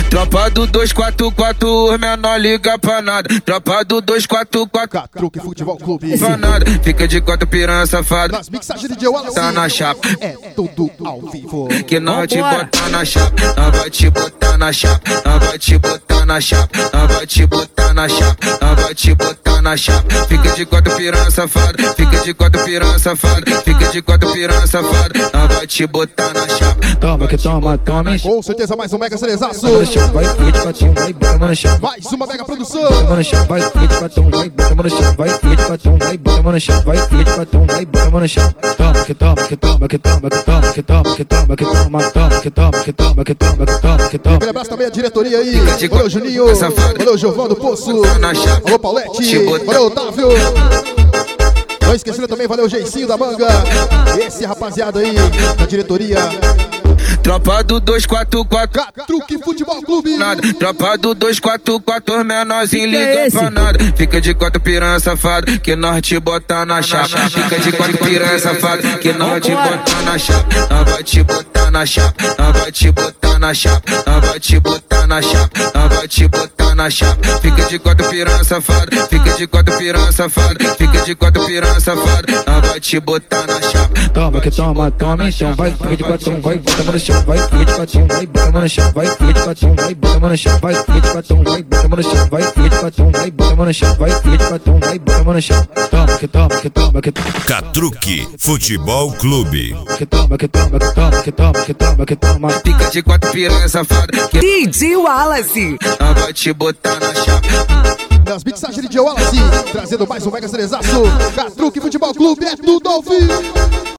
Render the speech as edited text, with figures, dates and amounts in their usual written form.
Tropa do 244, os menor liga pra nada. Tropa do 244, Catruque Futebol Clube. pra nada. Fica de quatro piranha safado. Nas mixagens de DJ Wallace. Tá na chapa. É tudo ao vivo. Que não vai te botar na chapa. Não vai te botar na chapa. Não vai te botar na chapa. Não vai te botar na chapa. Não vai te botar na chapa. Fica de quatro piranha safado. Fica de quatro piranha safado. Fica de quatro piranha safado. Não vai te botar na chapa. Toma que toma, toma. Com certeza mais um mega cerezaço. Vai, fica de batom, vai, bota mano no chão. Mais uma mega produção. Mano no chão, vai, fica de batom, vai, bota mano no chão. Vai, fica de batom, vai, bota mano no chão. Vai, fica de batom, vai, bota mano no chão. Toma que toma, que toma, que toma, que toma, que toma, que toma, que toma, toma, que toma, que toma, que toma, que toma, que toma. Aquele abraço também a diretoria aí. Valeu, Juninho. Valeu, Giovão do Poço. Alô, Paulette. Valeu, Otávio. Não esquecendo também, valeu, Geicinho da Manga. Esse rapaziada aí da diretoria. Tropa do 244, Catruque Futebol Clube. nada. Tropa do 244, os menorzinho liga pra nada. Fica de quatro piranha safado, que nós te botar na chapa. Fica de quatro piranha safado, que nós te botar na chapa. Não vai te botar na chapa. Não vai te botar na chapa. Não vai te botar na chapa. Não vai te botar na chapa. Fica de quatro piranha safado. Fica de quatro piranha safado. Fica de quatro piranha safado. Não vai te botar na chapa. Toma que toma, toma então. Vai, fica de batom, vai, bota mano no chão. Vai, fica de batom, vai, bota mano no chão. Vai, fica de batom, vai, bota mano no chão. Vai, fica de batom, vai, bota mano no chão. Vai, fica de batom, vai, bota mano no chão. Vai, fica de batom, vai, bota mano no chão. Toma que toma, que toma, que toma. Catruque Futebol Clube. Que toma, que toma, que toma, que toma, que toma, que toma. Fica de quatro piranha safado, que DJ Wallace. não vai te botar na chapa. Nas mixagens de DJ Wallace. Trazendo mais um mega cerezaço. Catruque Futebol Clube. É tudo ao vivo.